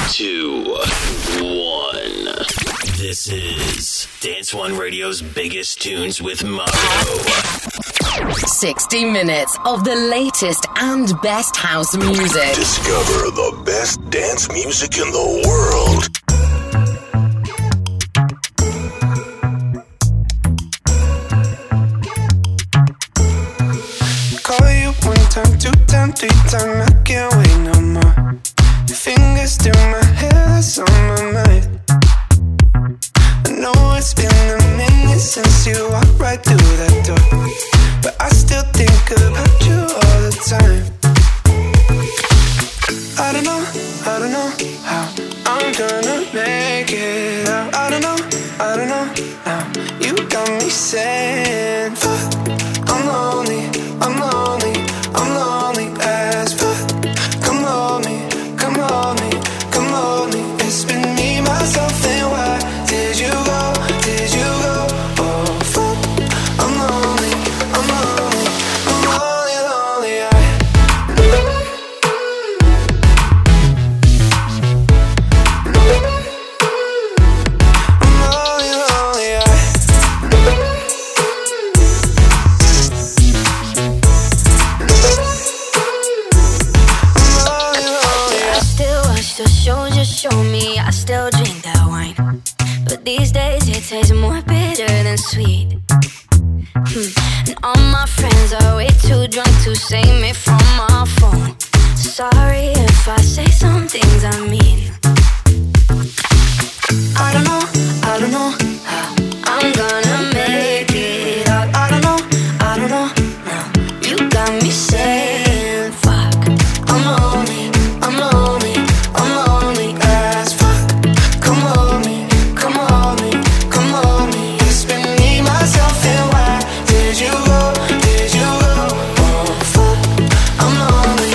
2, 1. This is Dance One Radio's biggest tunes with Mario. 60 minutes of the latest and best house music. Discover the best dance music in the world. Call you 1 time, 2 time, 3 time, I can't wait no more. Your fingers through my hair, that's on my mind. I know it's been a minute since you walked right through that door, but I still think about you all the time. I don't know how I'm gonna make it out. I don't know now. You got me saying, fuck, I'm lonely as fuck. Come on me. It's been me, myself, and why did you go? Oh fuck, I'm lonely. Show me, I still drink that wine, but these days it tastes more bitter than sweet. And all my friends are way too drunk to save me from my phone. Sorry if I say some things I mean. I don't know how I'm gonna make it out. I don't know now. You got me saying, fuck, I'm lonely as fuck. Come on me. It's been me, myself, and why did you go? Oh fuck, I'm lonely.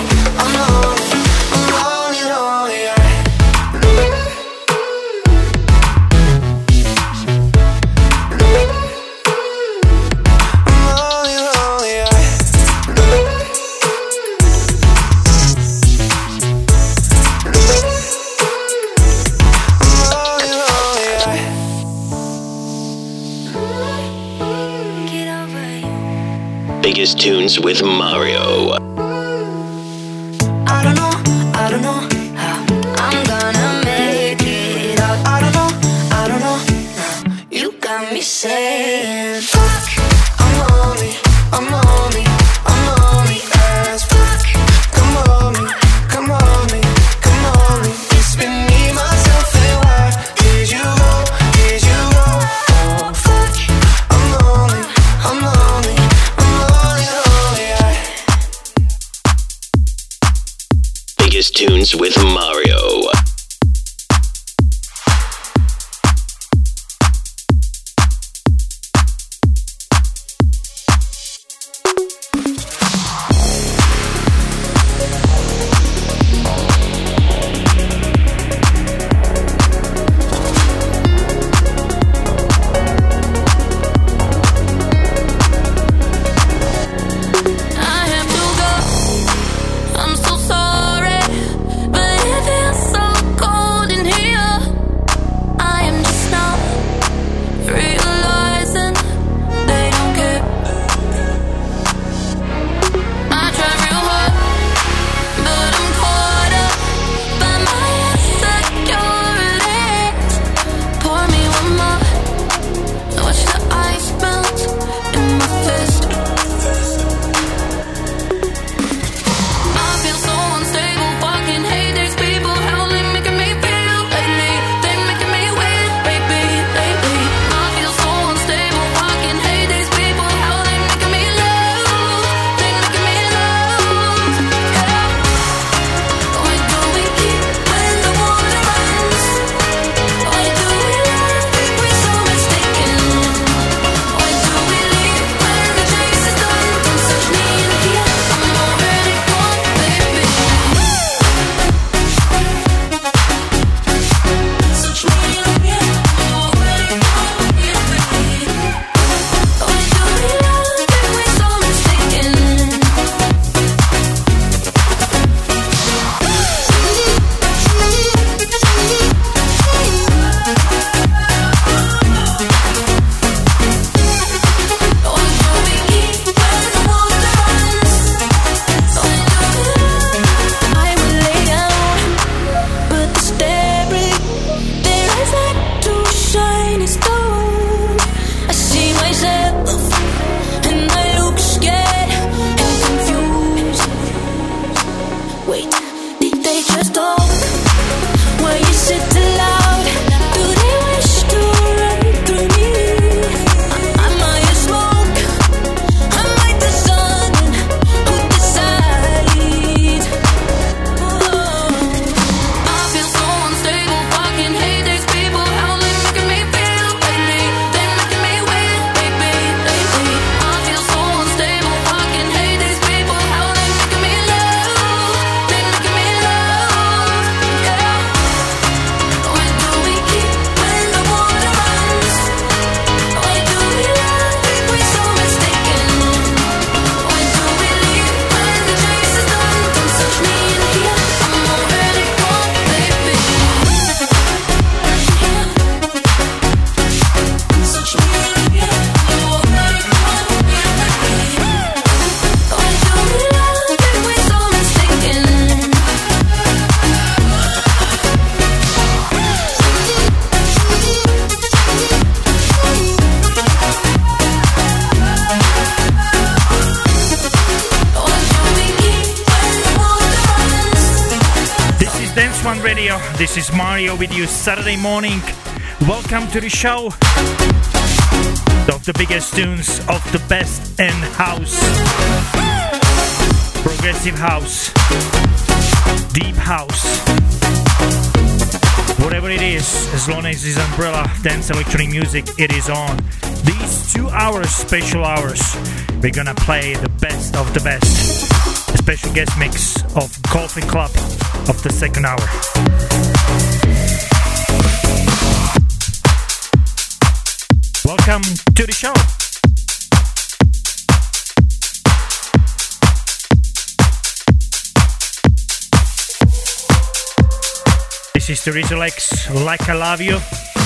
Biggest tunes with Mario. I don't know how I'm gonna make it out. I don't know now. You got me saying, fuck, I'm lonely as fuck. Come on me. It's been me, myself, and why did you go? Oh fuck, I'm lonely. Biggest tunes with Mario. I'm so sorry, but it feels so Wait, did they just talk? Why is it too loud? Do they wish to run through me? Am I a smoke? Am I the sun? Who decides? I feel so unstable. Fucking hate these people. How they making me feel lately? They're making me weak, baby, lately. I feel so unstable. Fucking hate these people. How they making me love? They're making me love, yeah. Where do we keep when the water runs? Where do we love if we're so mistaken? Where do we leave when the chase is done? Don't touch me in here, I'm already gone, baby. Touch me in here, I'm already gone, baby. Where do we love if we're so mistaken? This is Dance One Radio. This is Mario with you Saturday morning. Welcome to the show of the biggest tunes of the best in house, progressive house, deep house, whatever it is, as long as it's umbrella dance electronic music, it is on. These 2 hours, special hours, we're gonna play the best of the best. A special guest mix of Coffee Club of the second hour. Welcome to the show. This is the Rizzo X, Like I Love You.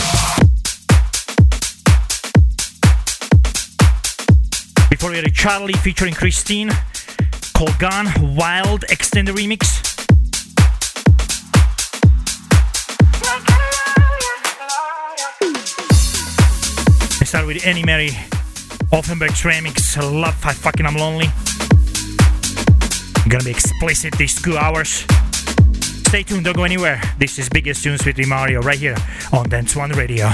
Before we had a Charlie featuring Christine, called Gone, Wild Extended Remix. I start with Annie Mary, Offenberg's remix, Love I Fucking I'm Lonely. Gonna be explicit these 2 hours. Stay tuned, don't go anywhere. This is Biggest Tunes with Mario right here on Dance One Radio.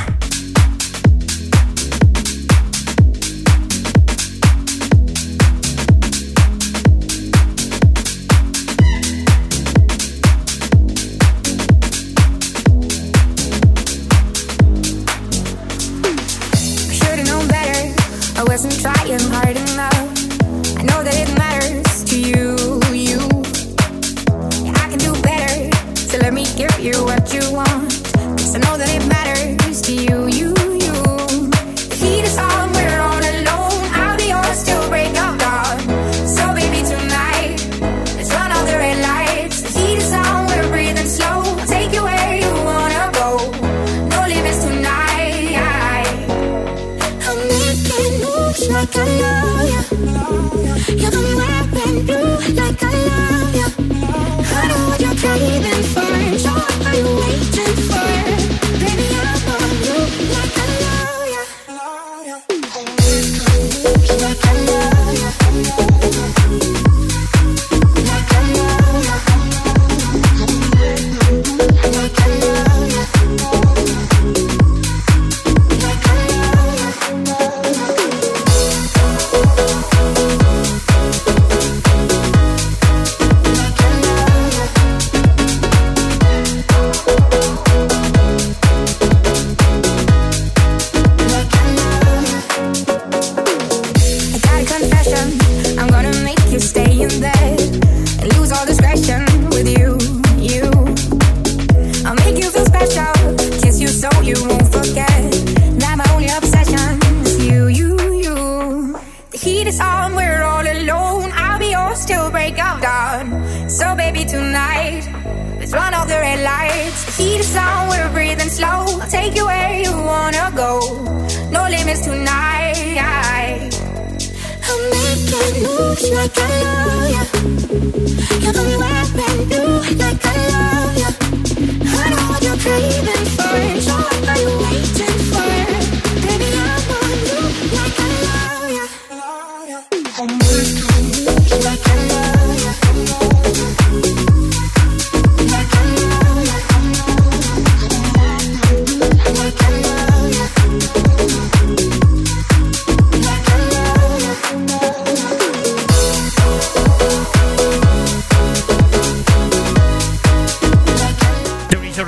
I wasn't trying hard enough. I know that it matters to you. Yeah, I can do better, so let me give you what you want. 'Cause I know that it matters to you. The heat is on, we're all alone. I'll be yours till break of dawn. So baby tonight, let's run all the red lights. The heat is on, we're breathing slow. I'll take you where you wanna go. No limits tonight. Like I love you. You got me wearing blue like I love you. I know what you're craving for. So what are you waiting for? Baby, I'm on you like I love you. Like I love you. Like I love you. Like I love you. Like I love you. You got me wearing blue like I love you. I know what you're craving for. So what are you waiting for? Baby, I'm on you like I love you. Like I love you.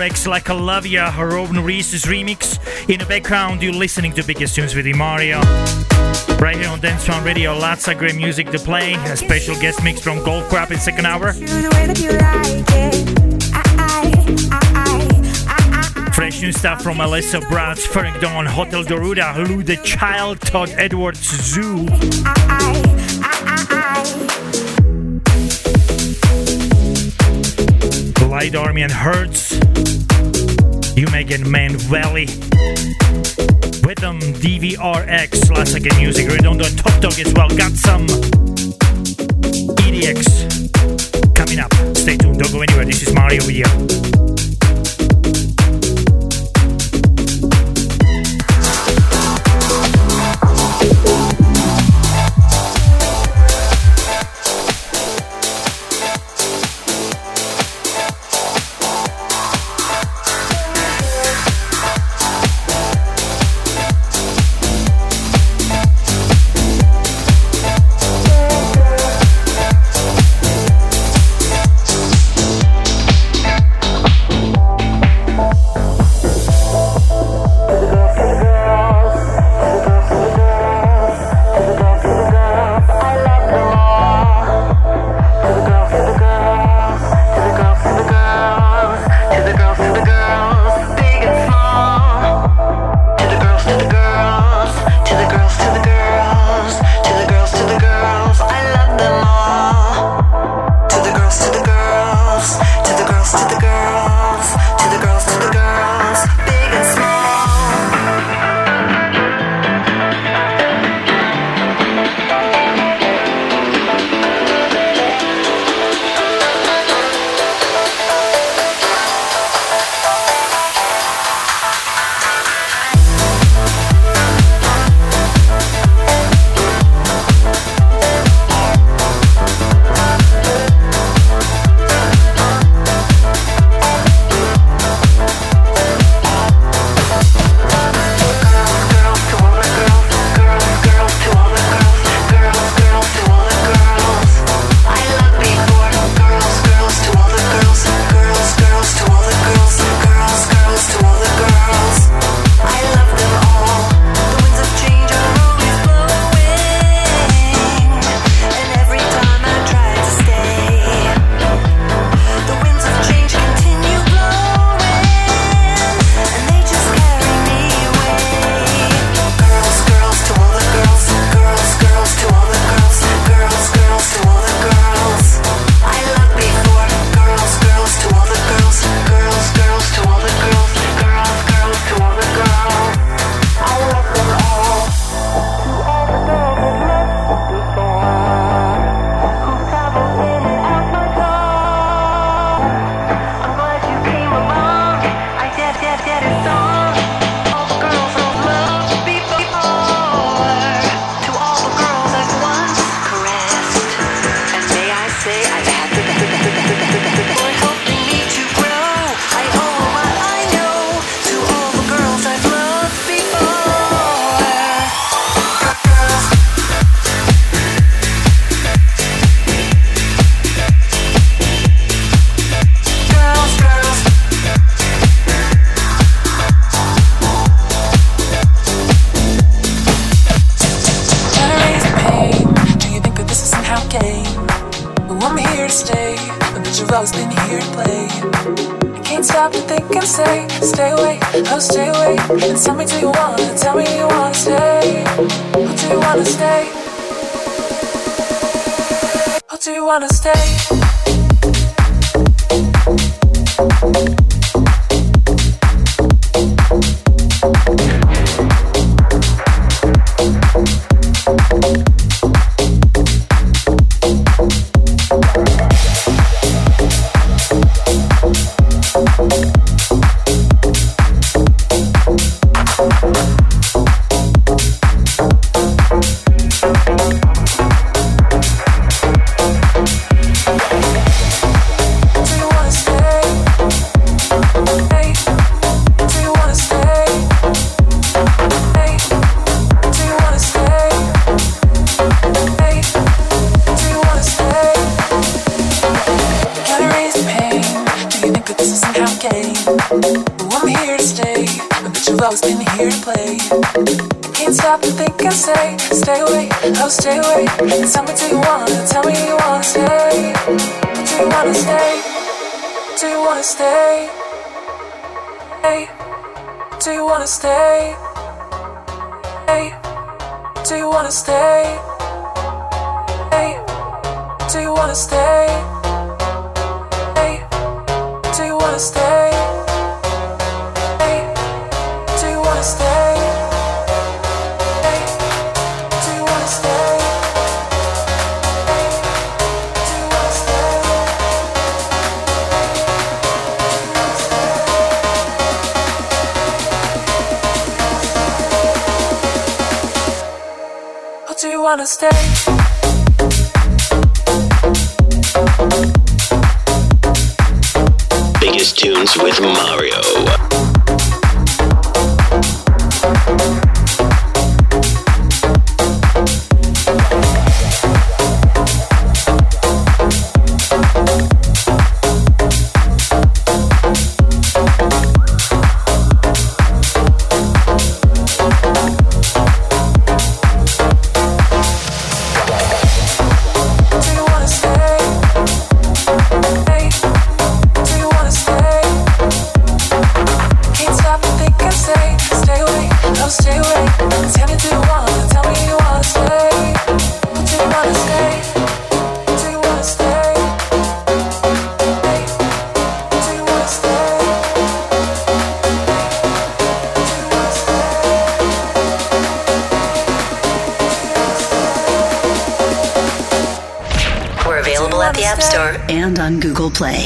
X Like I Love Ya, Robin Reese's remix. In the background, you're listening to Biggest Tunes with Mario. Right here on Dance One Radio, lots of great music to play. A special guest mix from Gold Crab in second hour. Fresh new stuff from Alyssa Bratz, Ferric Dawn, Hotel Doruda, Lou the Child, Todd Edwards, Zoo. Light Army and Hertz. You Megan Man Valley. With them, DVRX, lots of good music. Redondo and Top Dog as well. Got some EDX coming up. Stay tuned, don't go anywhere. This is Mario with you. This is how I came. I'm here to stay, but your love's been here to play. Can't stop and think and say, stay away, oh stay away. Tell me, do you wanna stay? Do you wanna stay? Do you wanna stay? Hey, do you wanna stay? Hey, do you wanna stay? Hey, do you wanna stay? Hey, do you wanna stay? Hey, do you wanna stay? Hey, do you wanna stay? Hey, do you wanna stay? Oh, do you wanna stay? Biggest tunes with Mario. And on Google Play.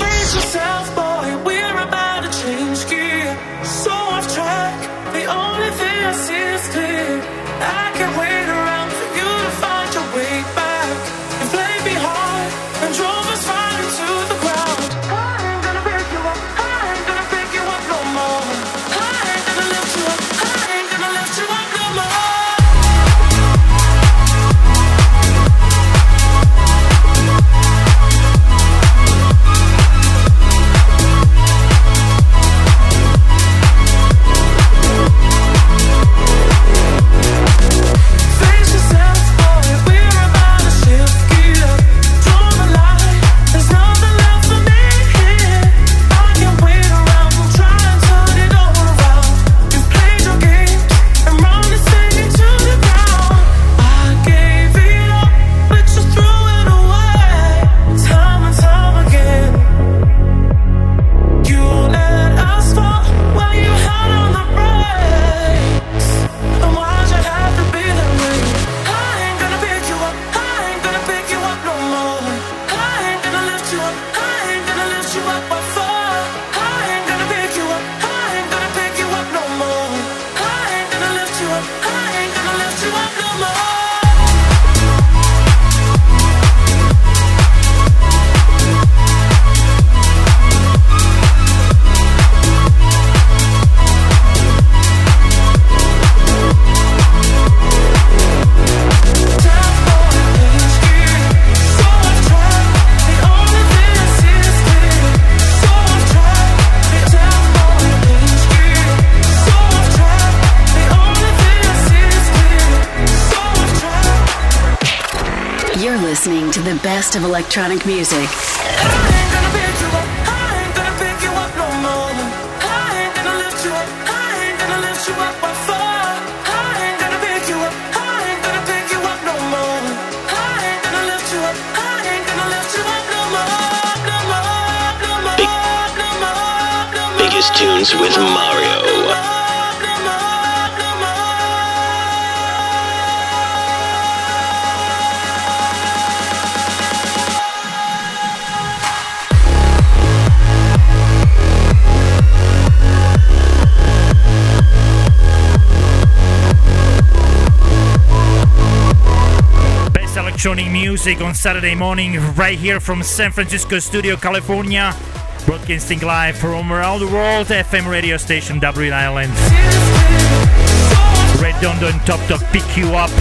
Listening to the best of electronic music. Biggest tunes with Mario. Electronic music on Saturday morning, right here from San Francisco Studio, California, broadcasting live from around the world. FM radio station Dublin, Ireland. Redondo and Top Dog pick you up.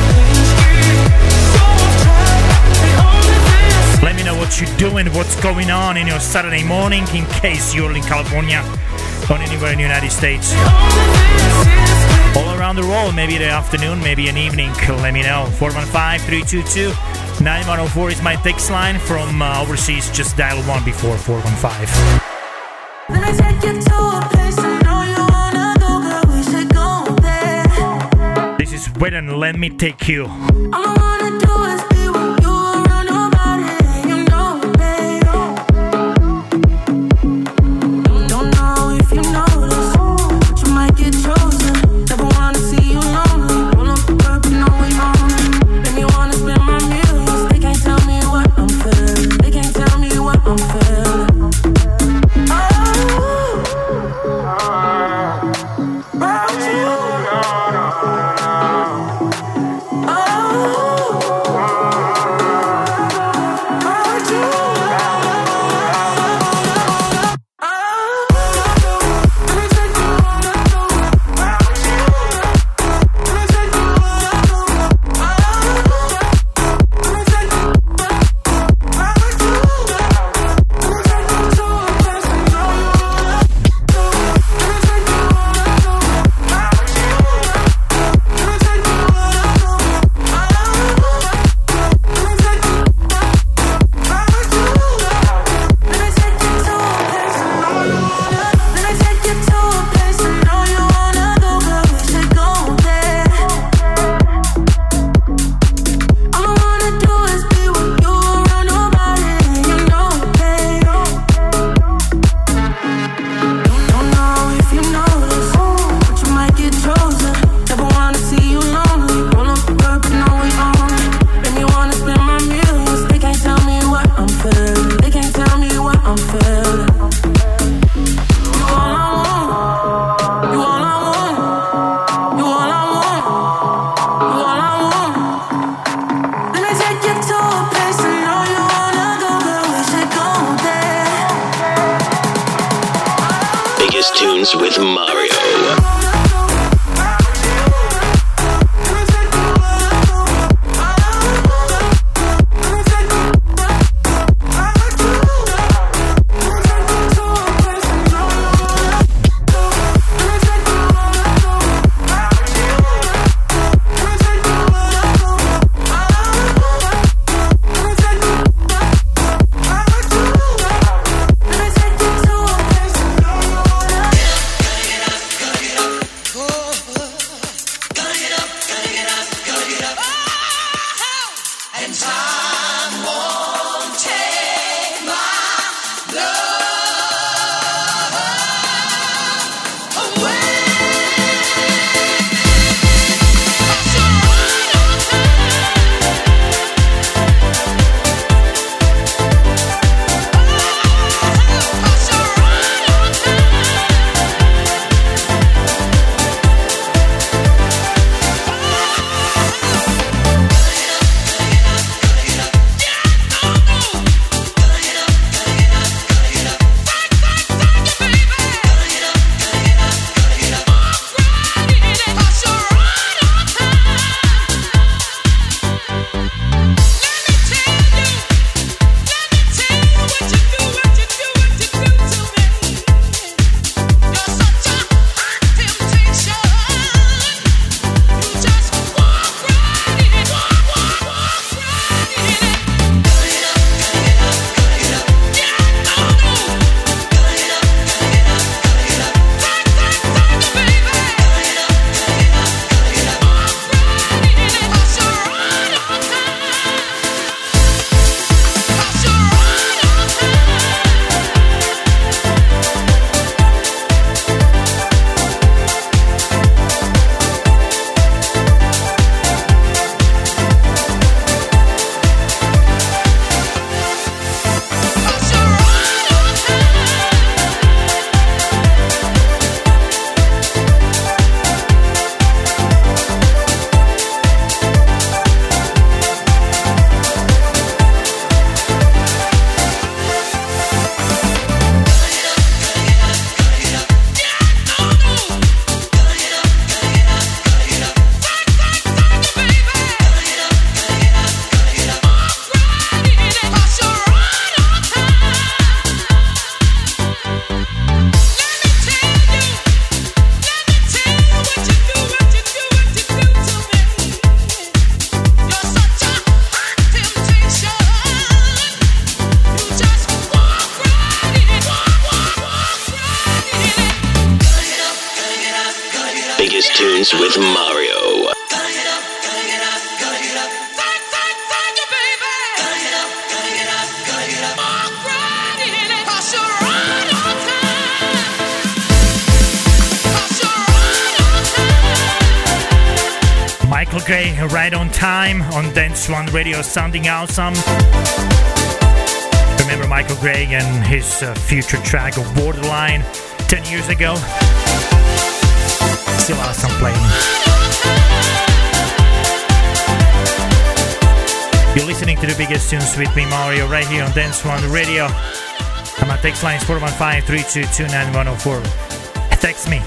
Let me know what you're doing, what's going on in your Saturday morning, in case you're in California. on anywhere in the United States. All around the world, maybe the afternoon, maybe an evening, let me know. 415-322-9104 is my text line. From overseas, just dial 1 before 415. Let me take you to a place I know you wanna go, girl, we should go there. This is Weden, Let Me Take You. All I wanna do is be with you around your body, you know, babe. Don't know if you notice, but you might get chosen. Never wanna see you lonely. Roll up the curb, you know we own it. Make me wanna spend my millions. They can't tell me what I'm feeling. They can't tell me what I'm feeling. Tunes with Mario. biggest tunes with Mario. Michael Gray, right on time on Dance One Radio, sounding awesome. Remember Michael Gray and his future track of Borderline 10 years ago? Still awesome playing. You're listening to the biggest tunes with me, Mario, right here on Dance One Radio. And my text line is 415-322-9104. Text me.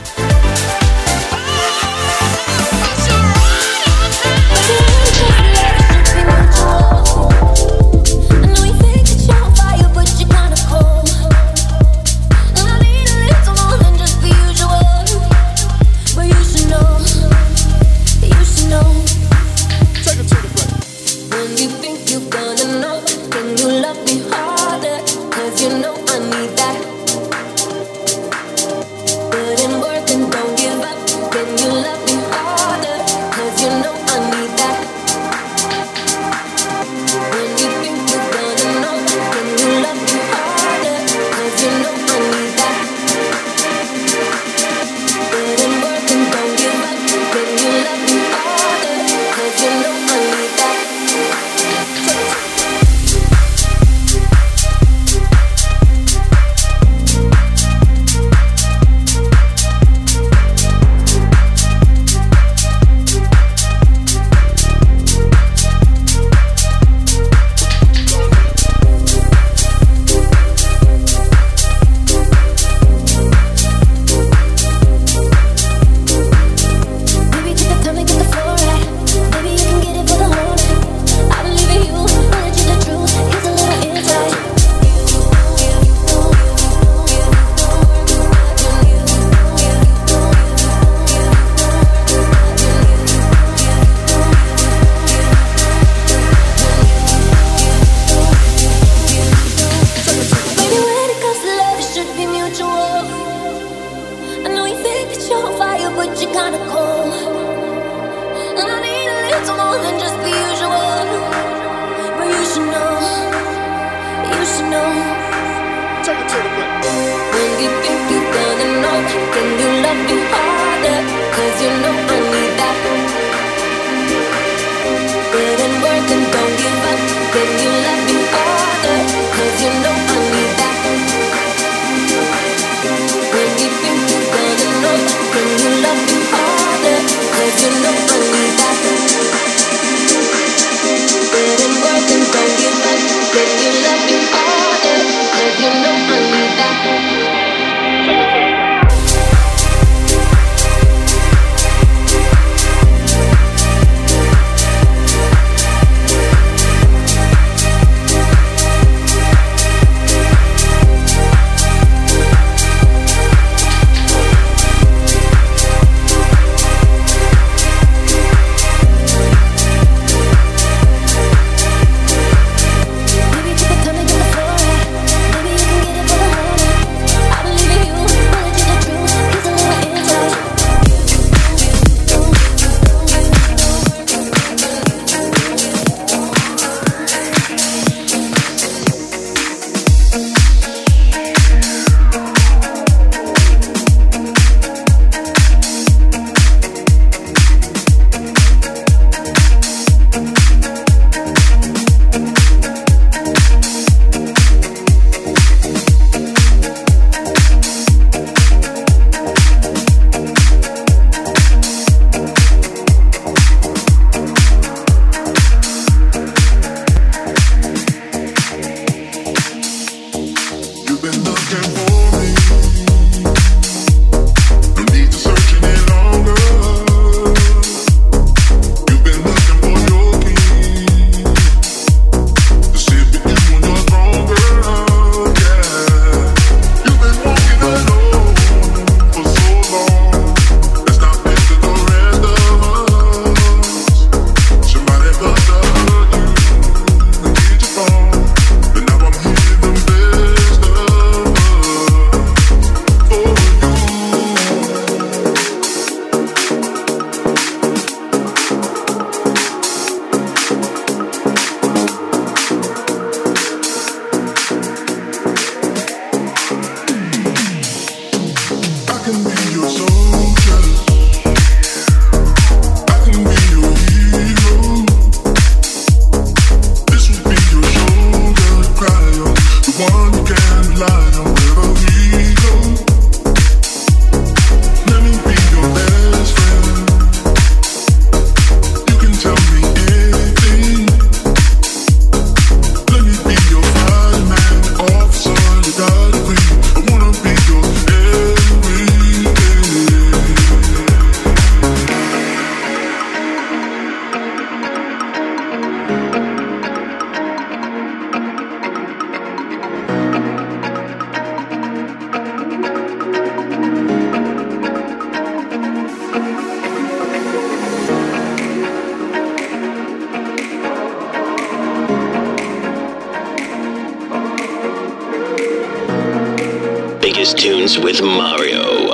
biggest tunes with Mario.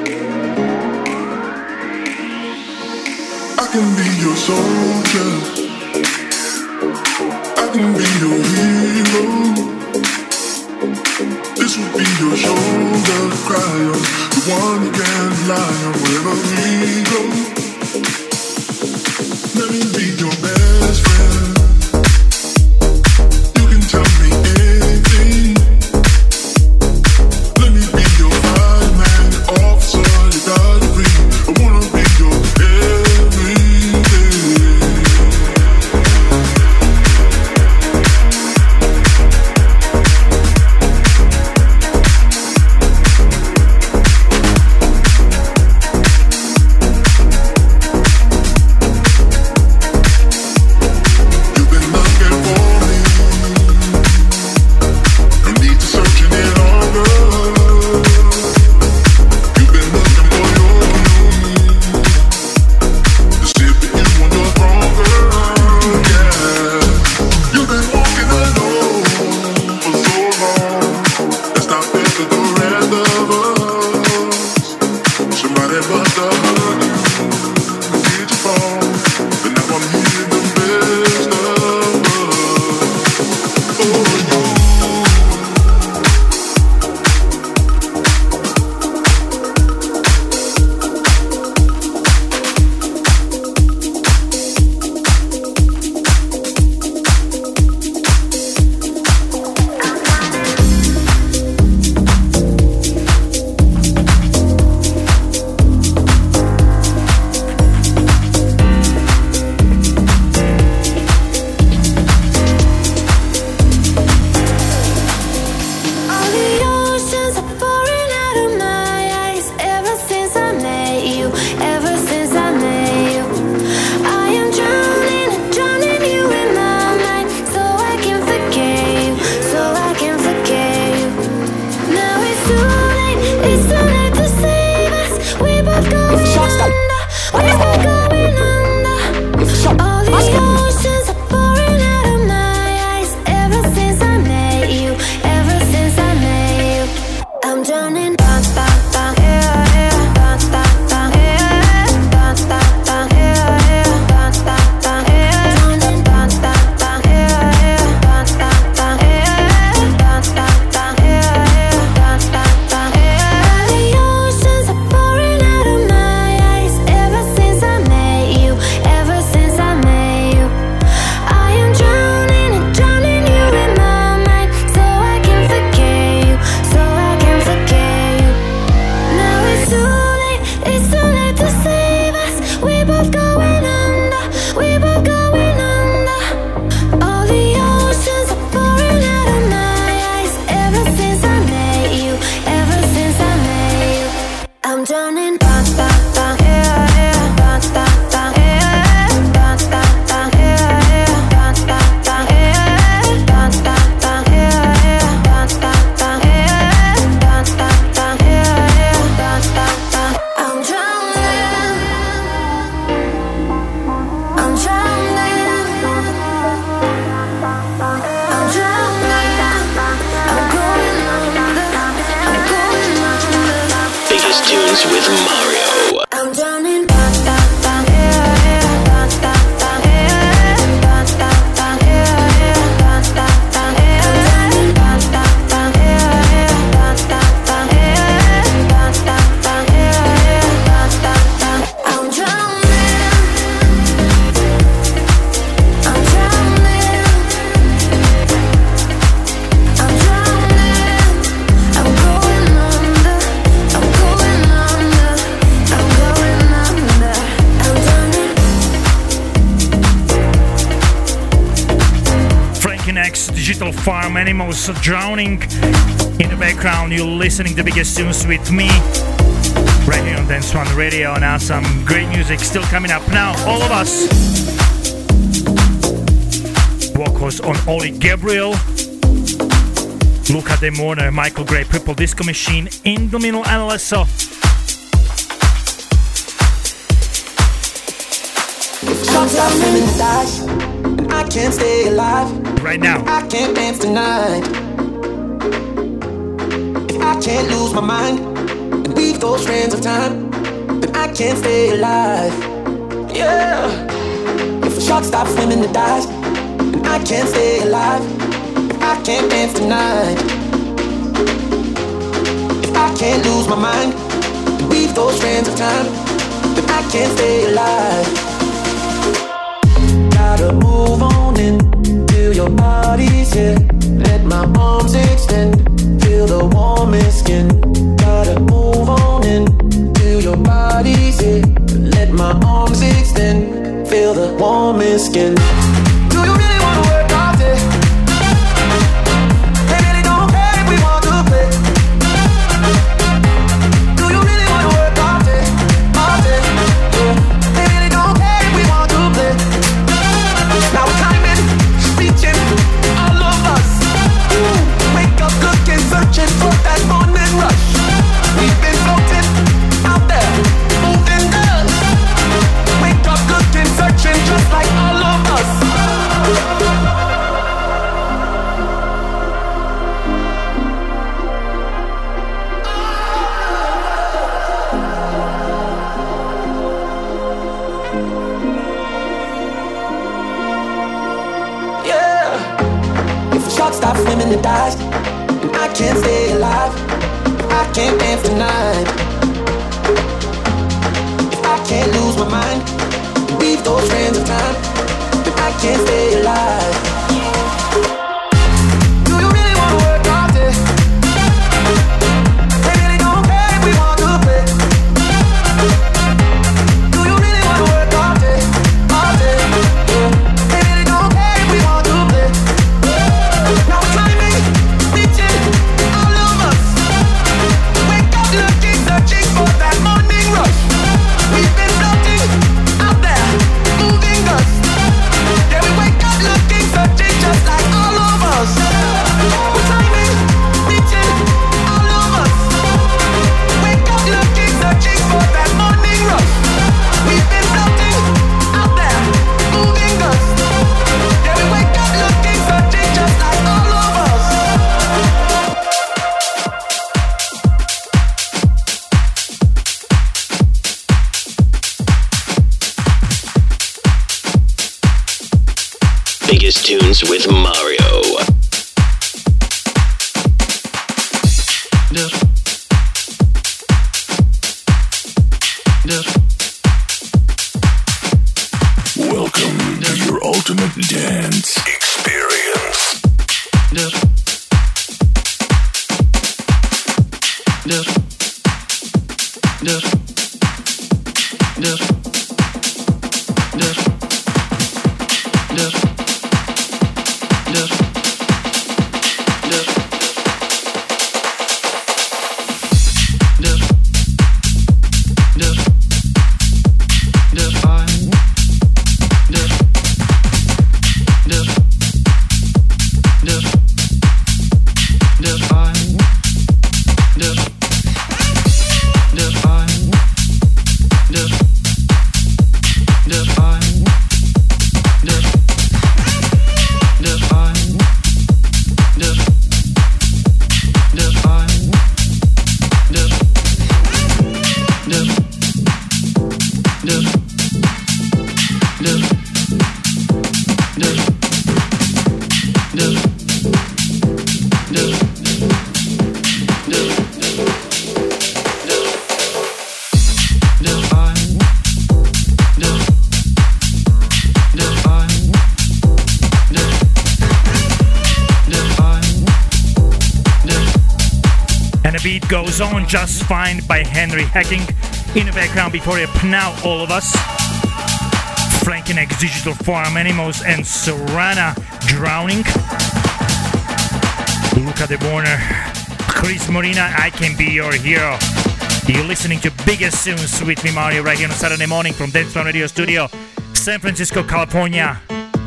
I can be your soldier. I can be your hero. This will be your shoulder to cry on, the one you can't lie on wherever we go. Let me be your best friend. You can tell me anything. Let me be your right man, officer, you gotta breathe. I wanna be your with Mario. I'm drowning. Digital Farm Animals drowning in the background. You're listening to Biggest Tunes with me right here on Dance One Radio. Now some great music still coming up. Now all of us. Vocals on Oli Gabriel, Luca De Mourner, Michael Gray, Purple Disco Machine, Indomino and Lesso. Sometimes I'm in the dash, and I can't stay alive. Right now, I can't dance tonight. If I I can't lose my mind and weave those strands of time, then I can't stay alive. Yeah. If a shark stops swimming and dies, then I can't stay alive. If I can't dance tonight, if I can't lose my mind and weave those strands of time, then I can't stay alive. Gotta move on in till your body's here. Let my arms extend, feel the warmest skin. Gotta move on in till your body's here. Let my arms extend, feel the warmest skin. Do you really wanna work all day? They really don't care if we want to play. Do you really wanna work all day? All day, yeah. They really don't care if we want to play. Now we're climbing, reaching, all of us. Ooh, wake up looking, searching for that morning rush. We've been floating out there, moving us. Wake up looking, searching, just like all of us. Stop swimming and dies, and I can't stay alive. I can't dance tonight. If I can't lose my mind and weave those strands of time, then I can't stay alive. Do you really wanna work all day? They really don't care if we want to play. Do you really wanna work all day? All day, yeah. They really don't care if we want to play. Now we're climbing, reaching, all of us. Wake up looking, searching for that morning rush. We've been floating out there, moving us. Yeah, we wake up looking, searching, just like all of us. We're climbing, reaching, all of us. Wake up looking, searching for that morning rush. We've been floating out there, moving us. Yeah, we wake up looking, searching, just like all of us. Biggest tunes with Mario. Welcome to your ultimate dance experience. Beat goes on just fine by Henry Hacking. In the background before you now all of us. Frankie X Digital Farm Animals and Sorana Drowning. Luca De Borner, Chris Morina, I Can Be Your Hero. You're listening to Biggest Tunes with me, Mario, right here on Saturday morning from Dance One Radio Studio, San Francisco, California.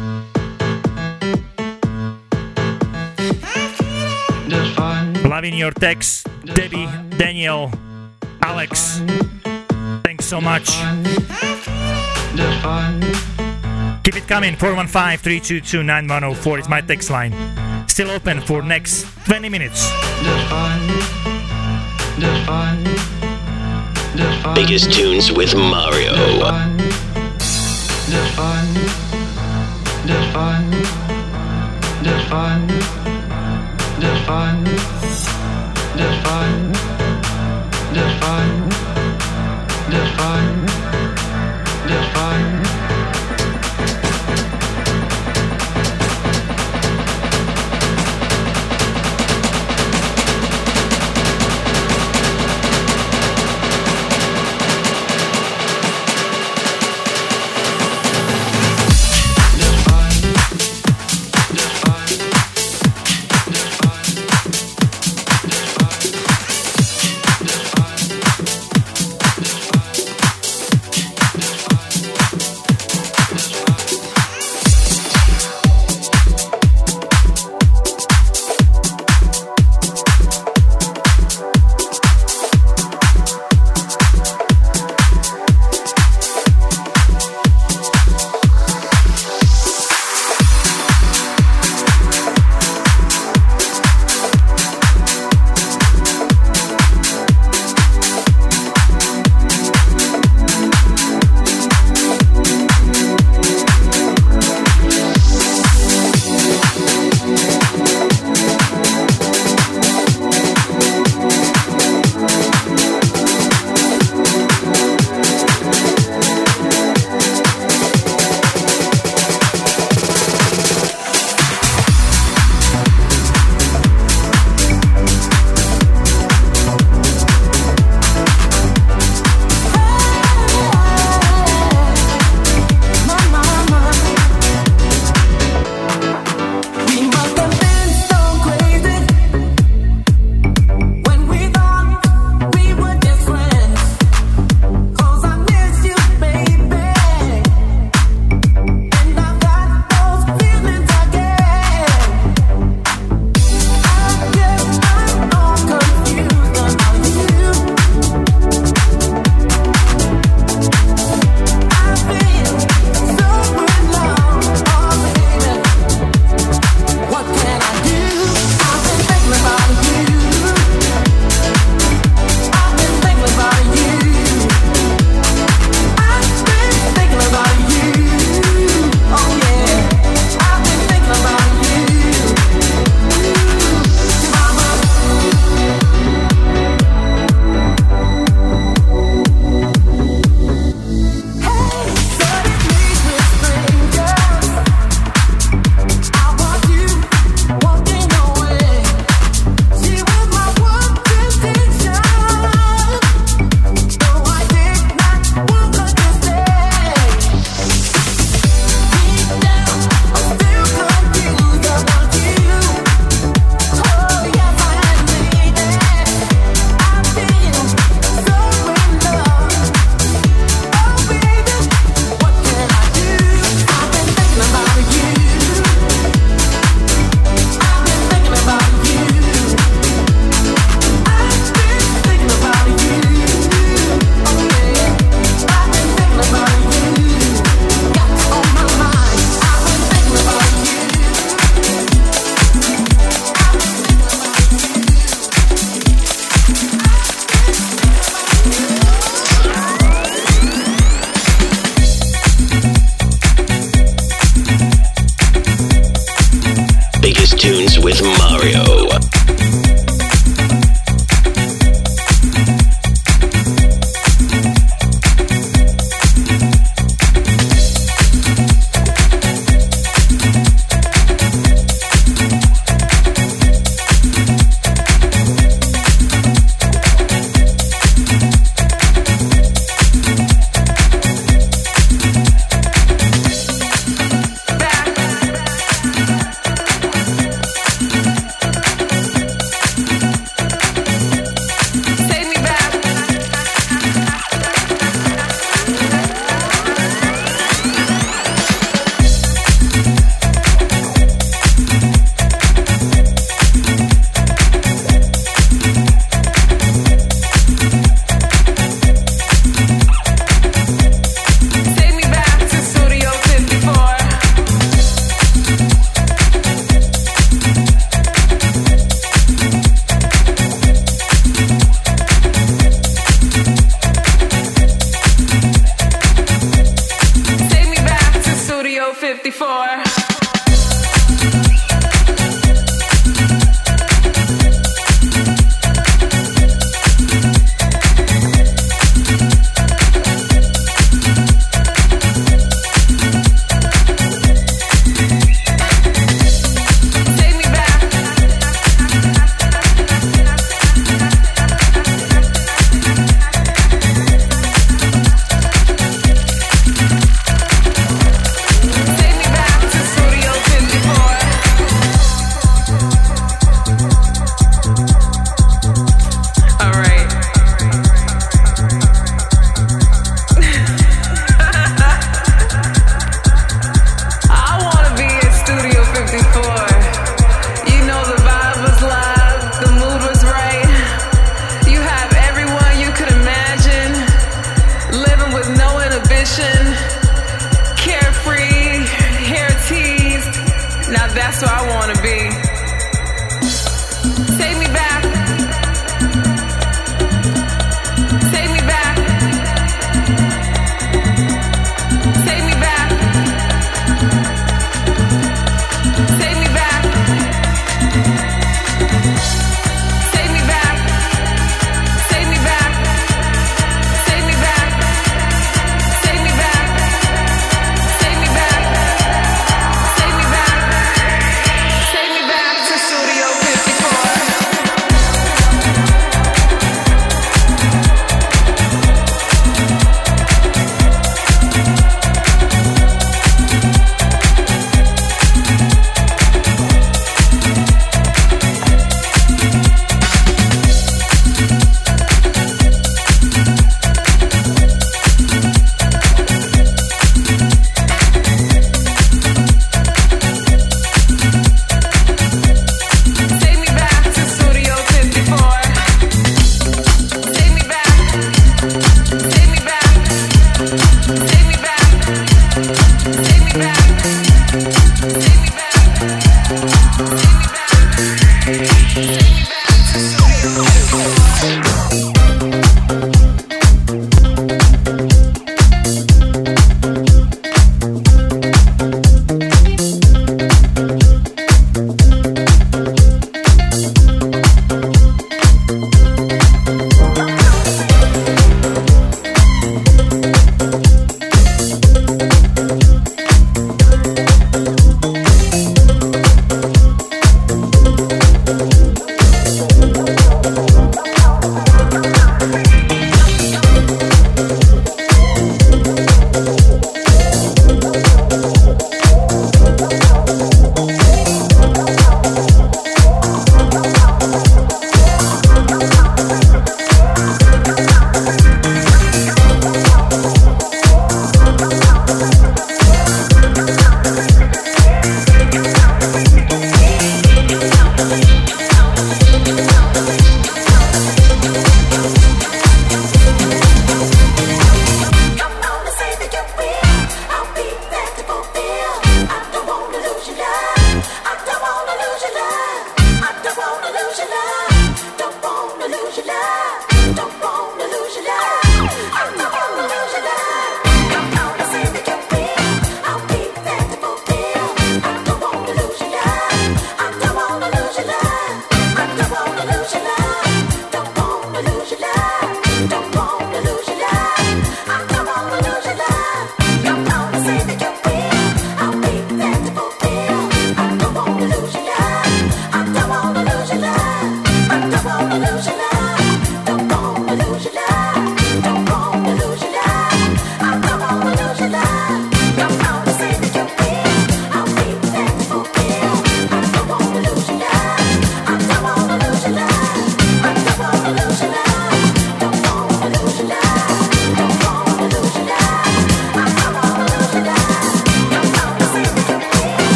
Loving your texts, Debbie, Daniel, Alex. Thanks so much. Keep it coming. 415-322-9104 is my text line. Still open for next 20 minutes. Biggest tunes with Mario.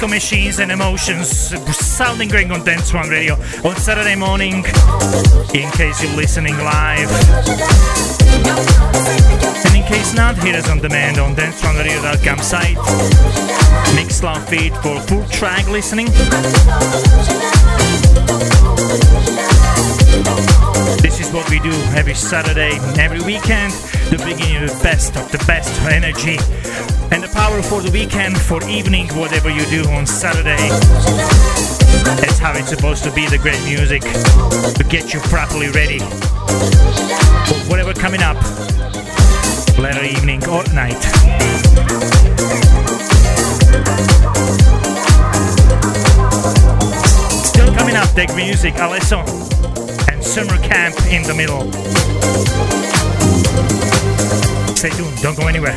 Disco Machines and Emotions, sounding great on Dance One Radio on Saturday morning, in case you're listening live. And in case not, hear us on demand on danceoneradio.com site, Mixcloud feed for full track listening. This is what we do every Saturday, every weekend, the beginning of the best energy and the power for the weekend, for evening, whatever you do on Saturday. That's how it's supposed to be, the great music, to get you properly ready for whatever coming up later evening or night. Still coming up, Tech Music, Alesso, and Summer Camp in the middle. Stay tuned, don't go anywhere.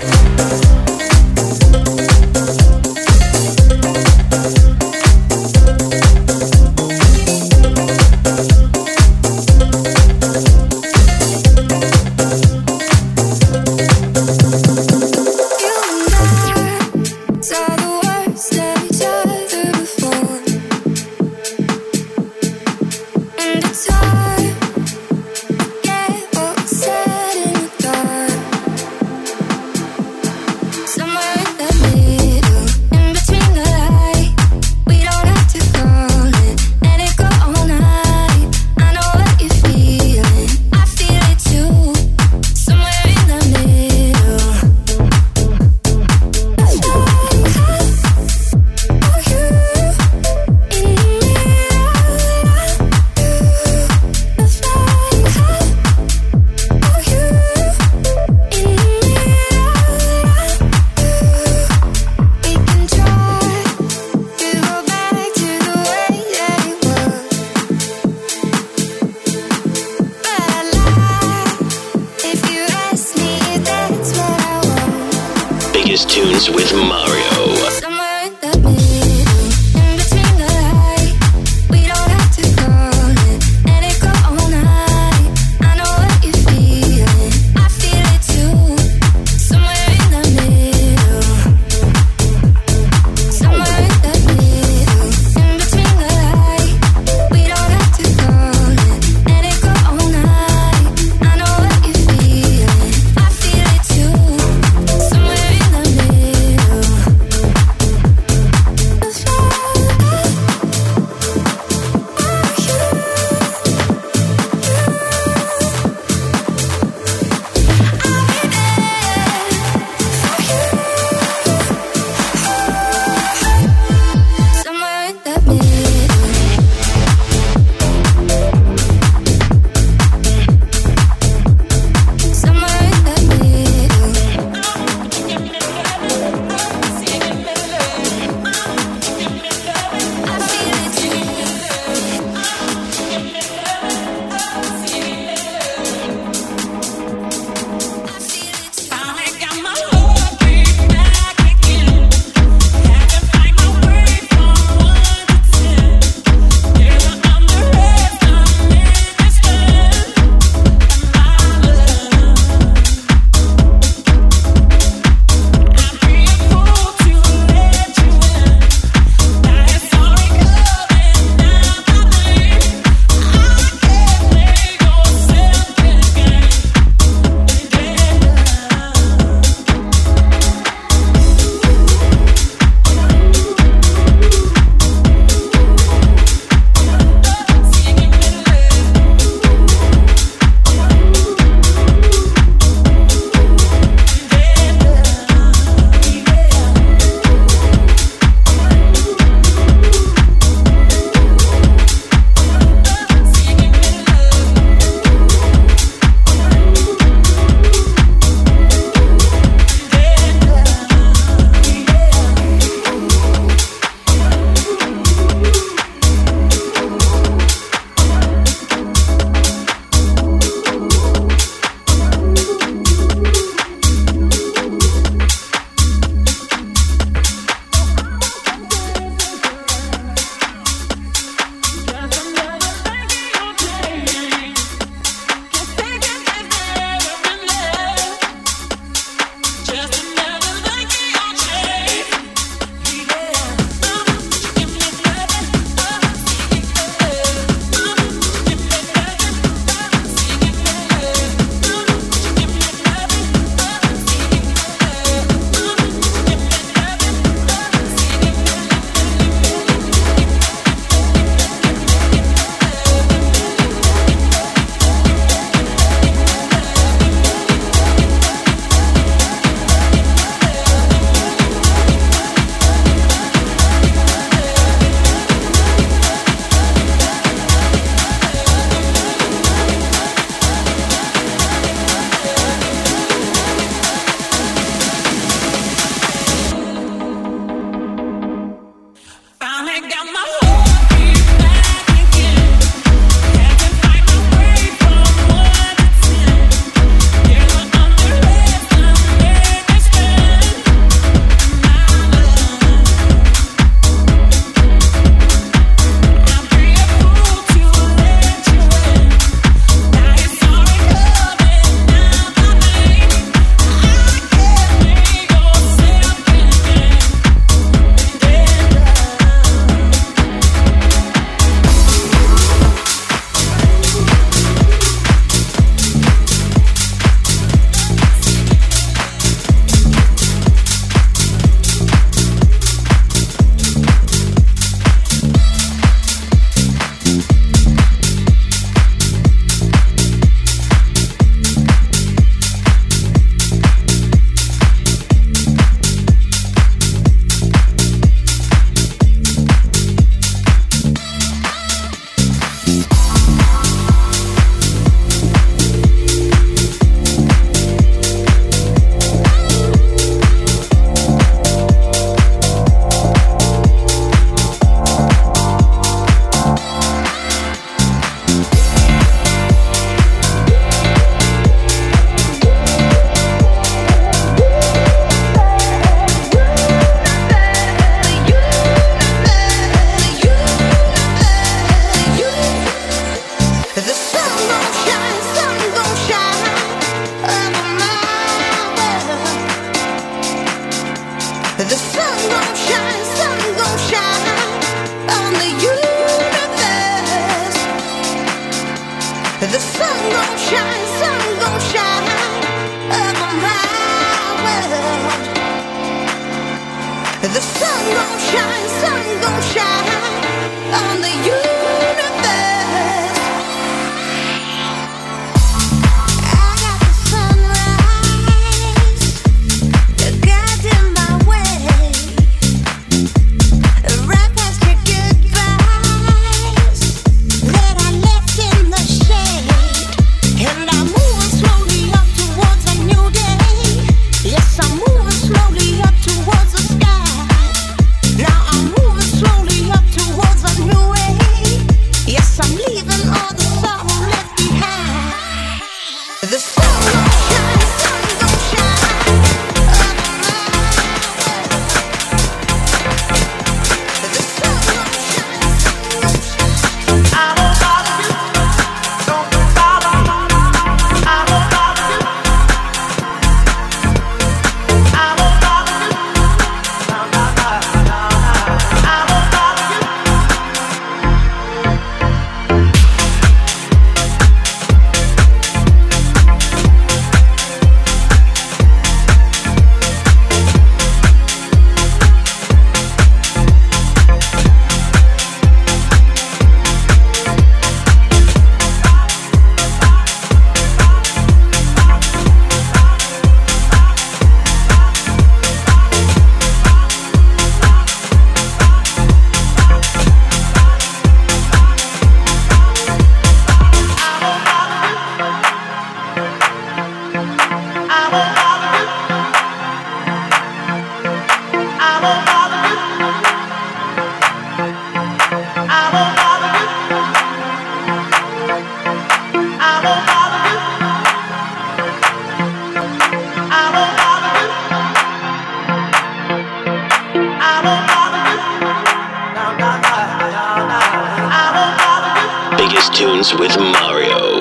Biggest tunes with Mario.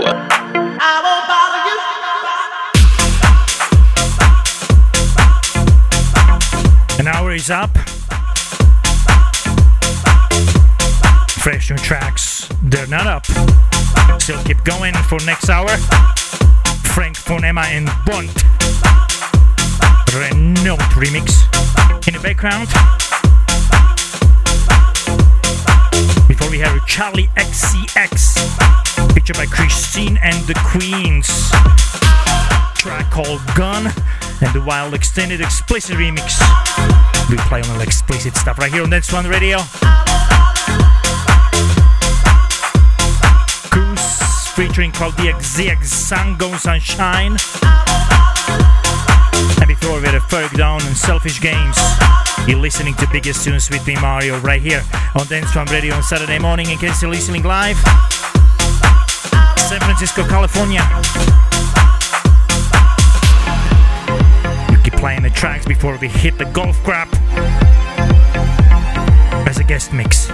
An hour is up. Fresh new tracks, they're not up. Still keep going for next hour. Frank Fonema and Bont. Renault remix. In the background, before we have Charlie XCX, pictured by Christine and the Queens. Track called Gun and the Wild Extended Explicit remix. We play on all explicit stuff right here on Dance One Radio. Goose featuring Claudia XZ, Sun Goes Sunshine. And before we had a Ferg Down and Selfish Games. You're listening to Biggest Tunes with me, Mario, right here on Dance One Radio on Saturday morning. In case you're listening live, San Francisco, California. We keep playing the tracks before we hit the golf crap as a guest mix.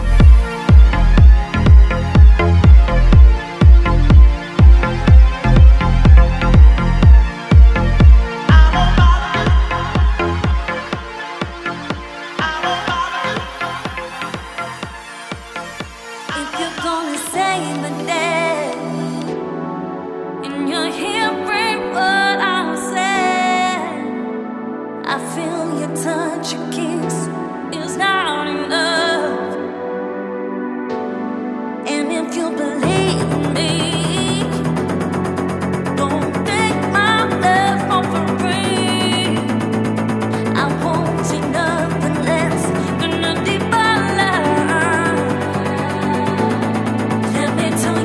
Let me tell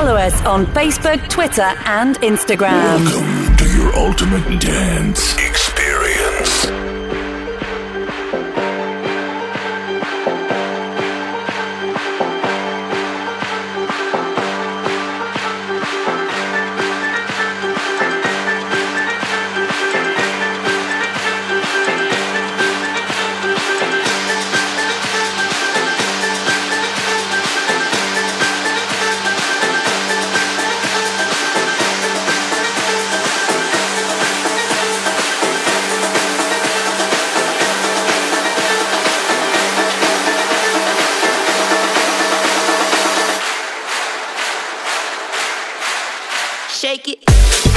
Follow us on Facebook, Twitter, and Instagram. Welcome to your ultimate dance experience. Shake it.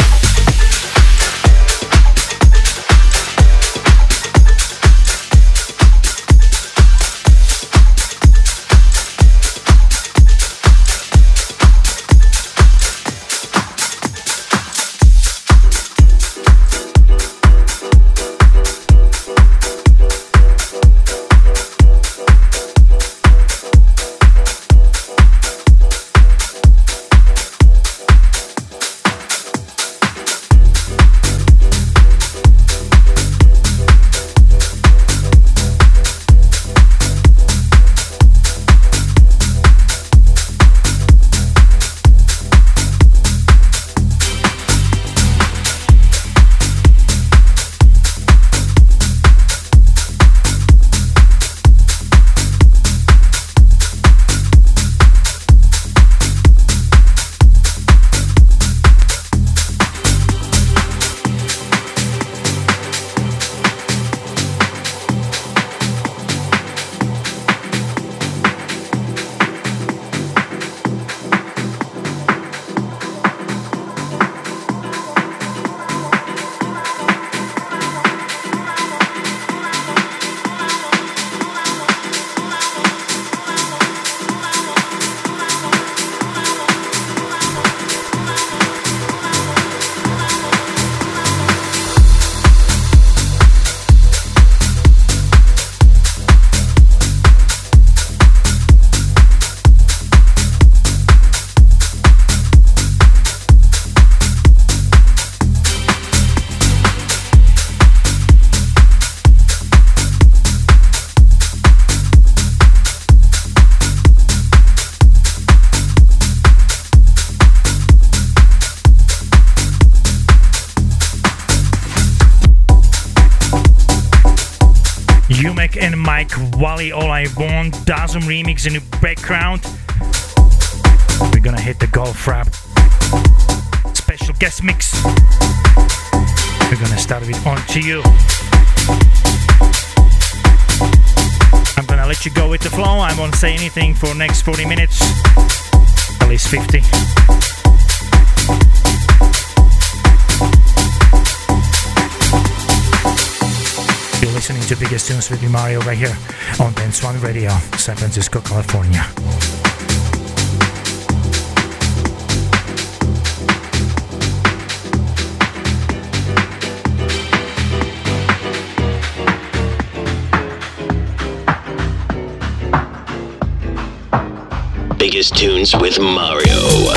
Umek and Mike Wally, All I Want, Dazum remix in the background. We're gonna hit the golf rap. Special guest mix. We're gonna start with On To You. I'm gonna let you go with the flow. I won't say anything for next 40 minutes. At least 50. You're listening to Biggest Tunes with me, Mario, right here on Dance One Radio, San Francisco, California. Biggest Tunes with Mario.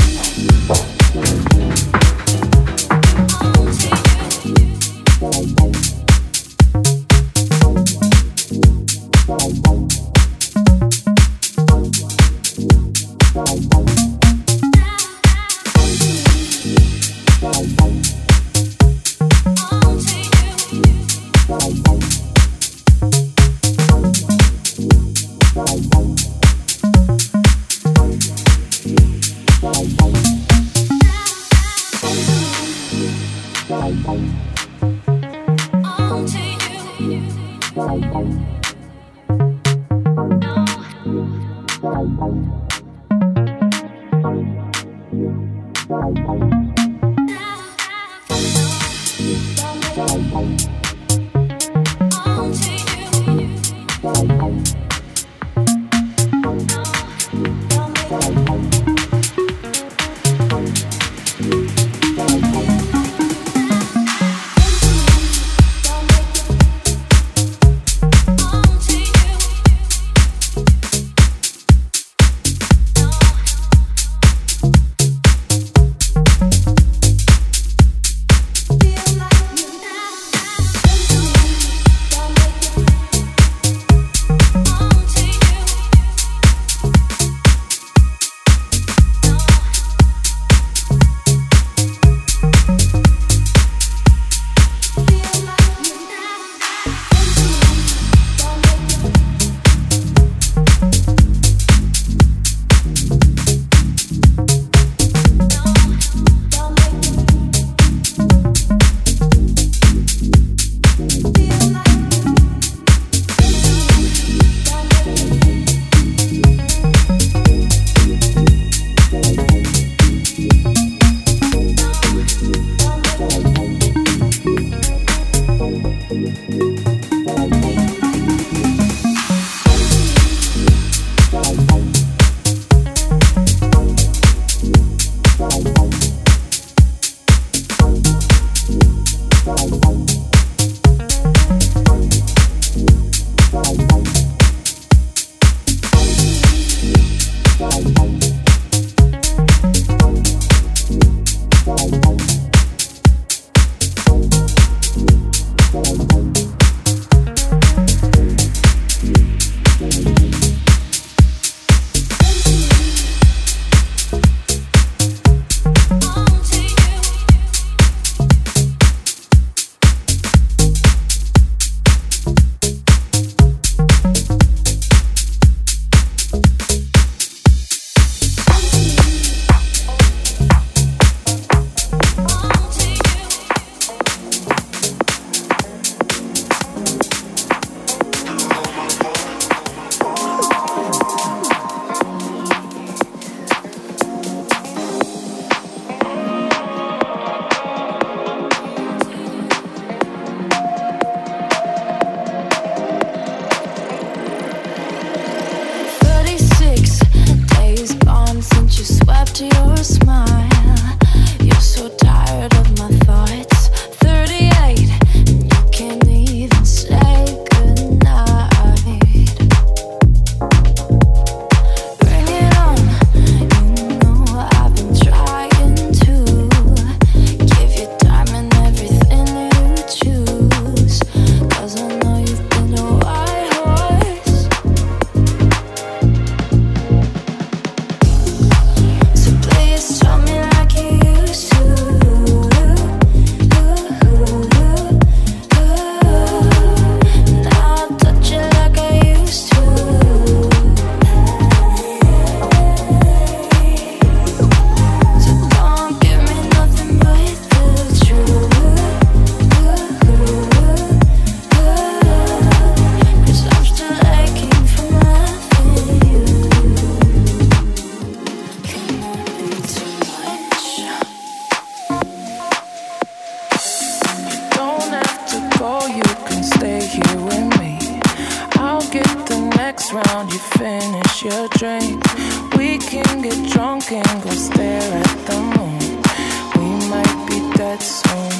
can stay here with me. I'll get the next round, you finish your drink. We can get drunk and go stare at the moon. We might be dead soon.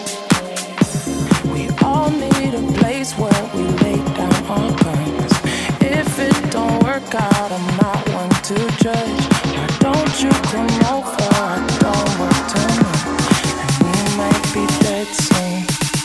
We all need a place where we lay down our guns. If it don't work out, I'm not one to judge. Why don't you come over? I don't work tonight, and we might be dead soon.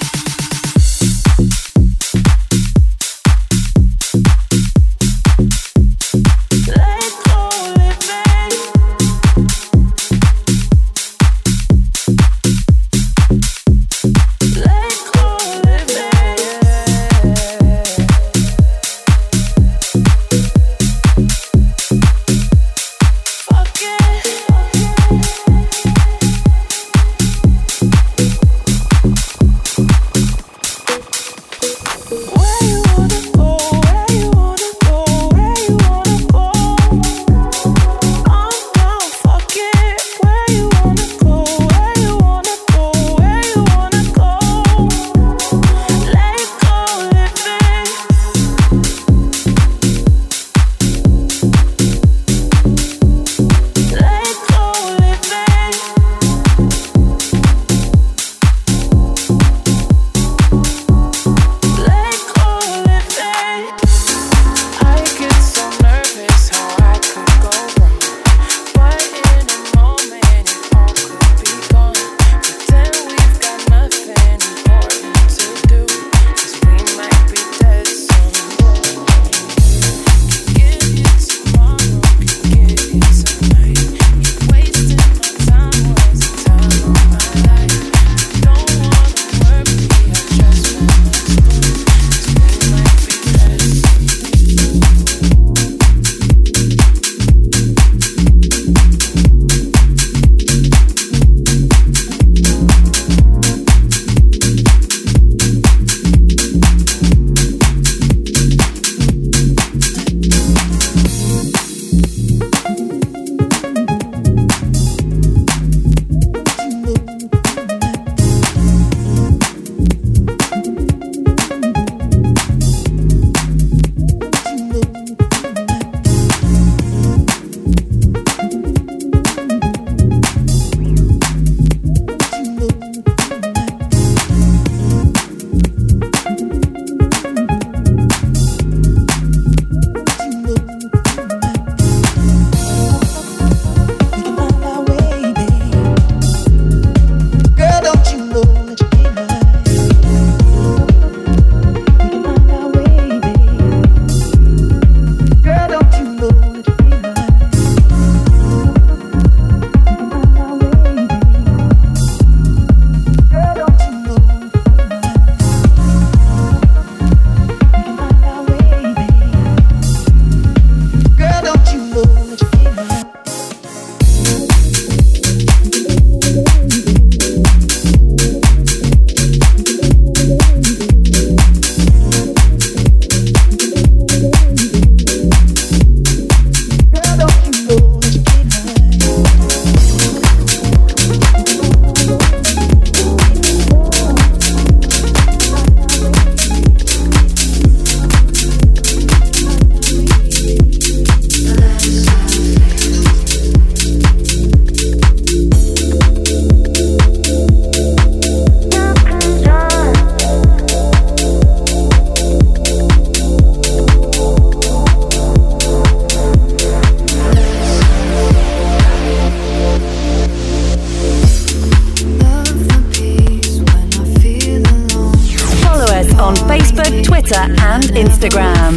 and Instagram.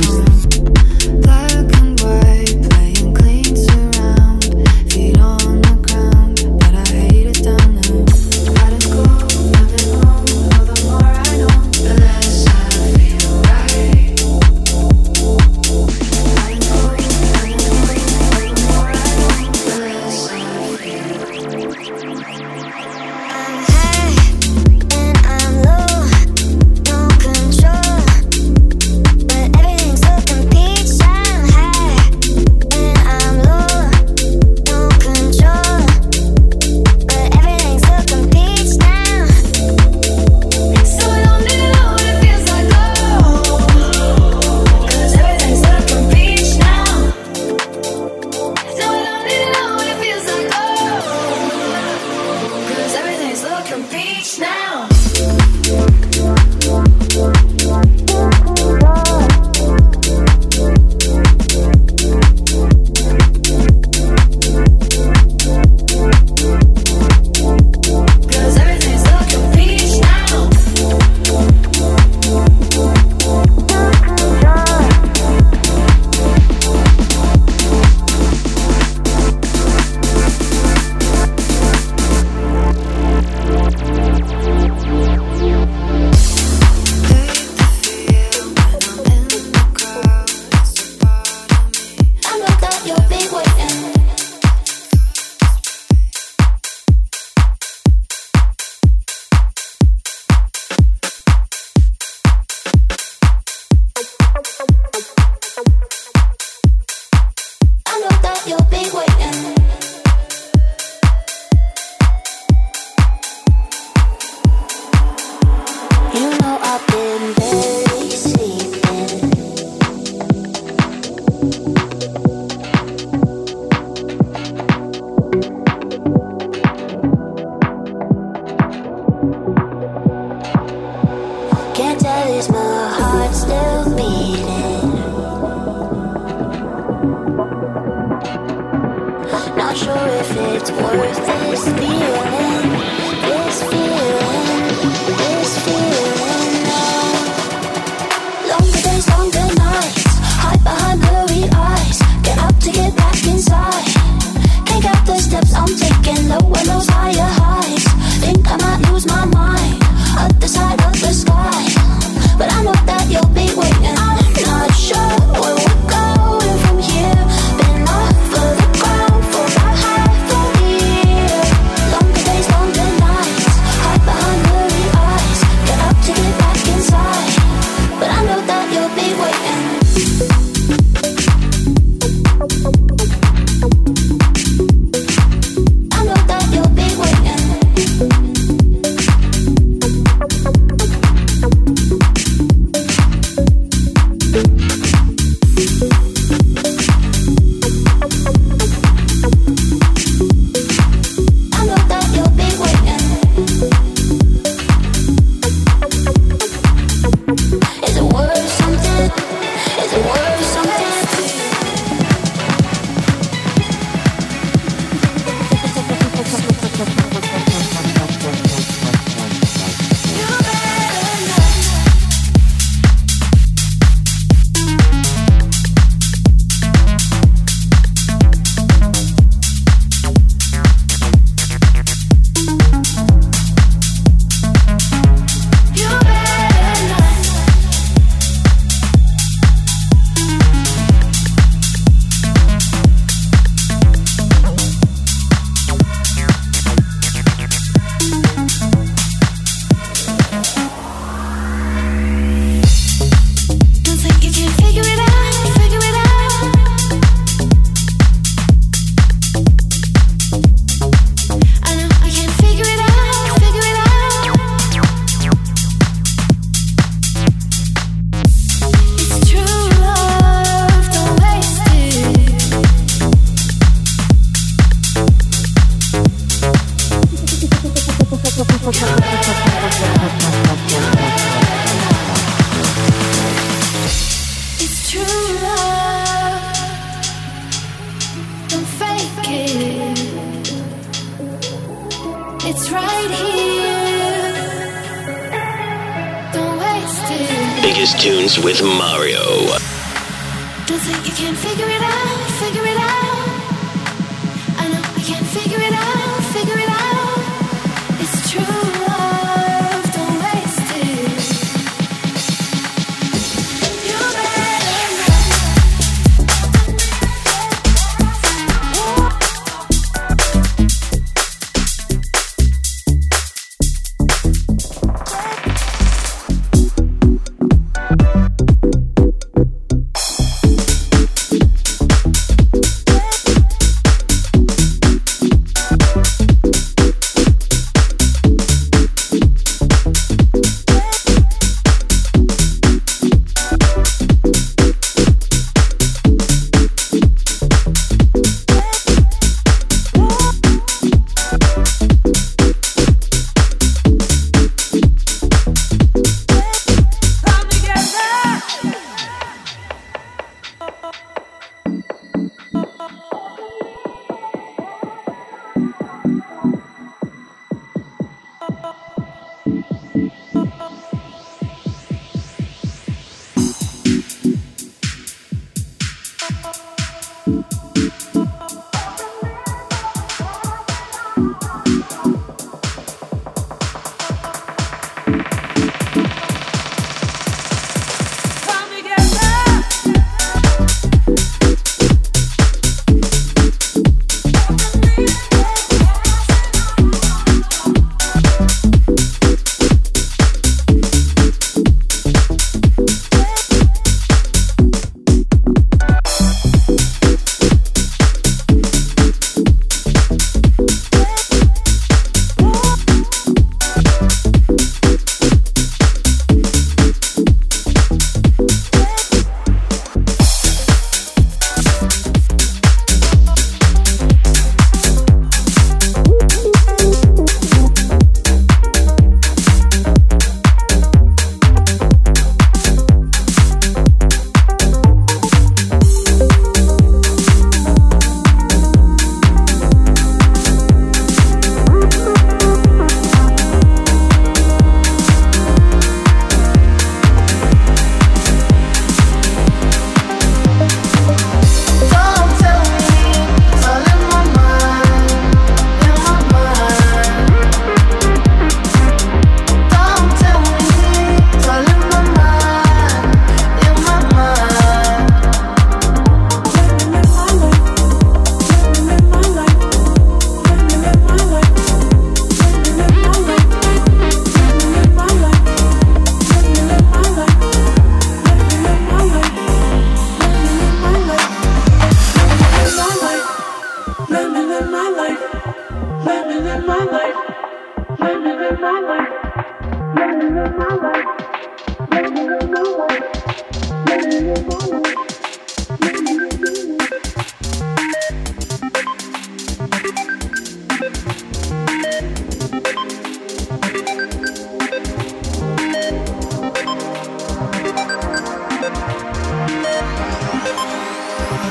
Looking still beating. Not sure if it's worth this feeling, this feeling, this feeling now. Longer days, longer nights, hide behind blurry eyes. Get up to get back inside. Can't count the steps I'm taking, lower lows, higher highs. Think I might lose my mind, other side of the sky. But I know that you'll be waiting. I'm not sure where we're going from here. Been off of the ground for about half a year. Longer days, longer nights, hide behind blurry eyes. Get up to get back inside, but I know that you'll be waiting. I know that you'll be waiting. I know that you'll be waiting. Is it worth something? Is it worth something? Don't think you can figure it out, figure it out. I know I can't figure it out, figure it out. It's true love, don't waste it. It's true love, don't fake it. It's right here, don't waste it. Biggest tunes with Mario. Don't think you can figure it out, figure it out. I know I can't figure it out, figure it out. It's true love, don't waste it. You better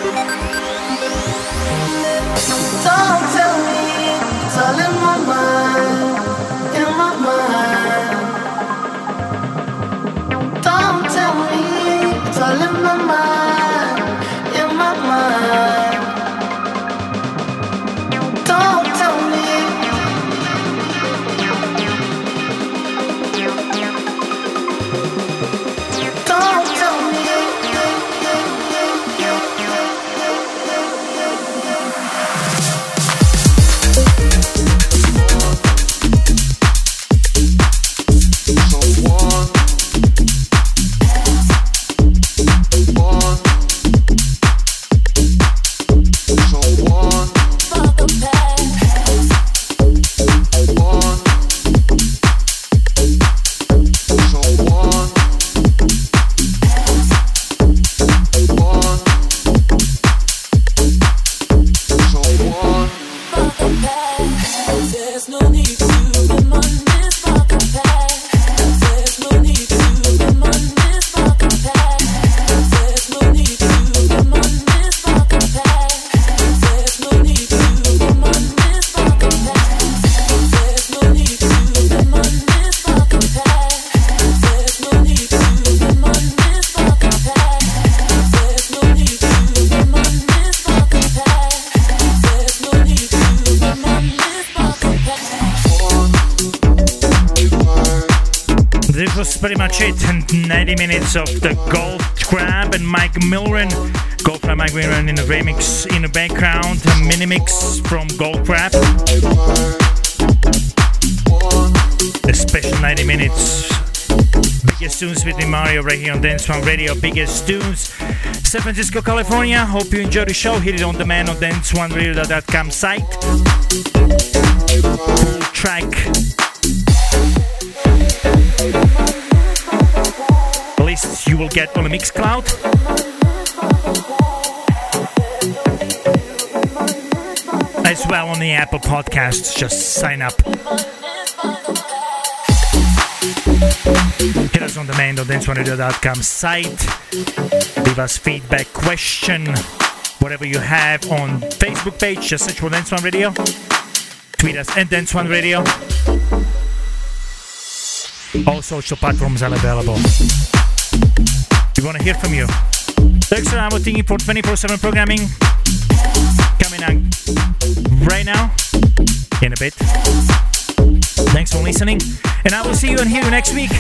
Don't tell me, it's all in my mind, in my mind. Don't tell me, it's all in my mind, in my mind. Don't tell me. Don't tell me. Pretty much it, and 90 minutes of the Gold Crab and Mike Milren. Gold Crab, Mike Milren in the remix in the background, a mini mix from Gold Crab. A special 90 minutes. Biggest tunes with me, Mario, right here on Dance One Radio. Biggest tunes, San Francisco, California. Hope you enjoy the show. Hit it on demand on danceoneradio.com site. Full track list you will get on the Mixcloud. As well on the Apple Podcasts, just sign up. Hit us on demand on danceoneradio.com site. Leave us feedback, question, whatever you have on Facebook page, just search for Dance One Radio. Tweet us at Dance One Radio. All social platforms are available. We want to hear from you. Extra hour thinking for 24/7 programming coming on right now in a bit. Thanks for listening, and I will see you and hear you next week.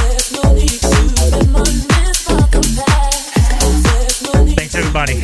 Thanks everybody.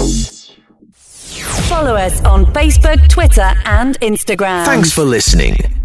Facebook, Twitter, and Instagram. Thanks for listening.